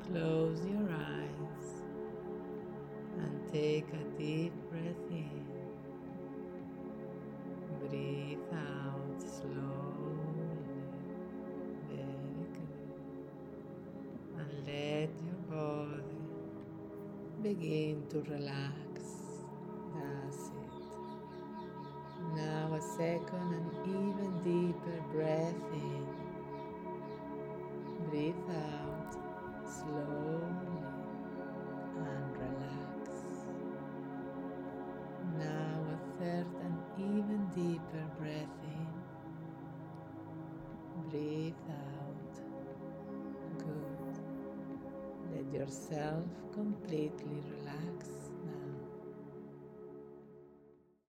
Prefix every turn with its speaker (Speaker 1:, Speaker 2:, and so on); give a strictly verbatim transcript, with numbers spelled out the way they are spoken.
Speaker 1: close your eyes and take a deep breath in. Breathe out slowly. Very good. And let your body begin to relax. That's it. Now a second and even deeper breath in. Breathe out slowly and relax. Now a third and even deeper breath in. Breathe out. Good. Let yourself completely relax.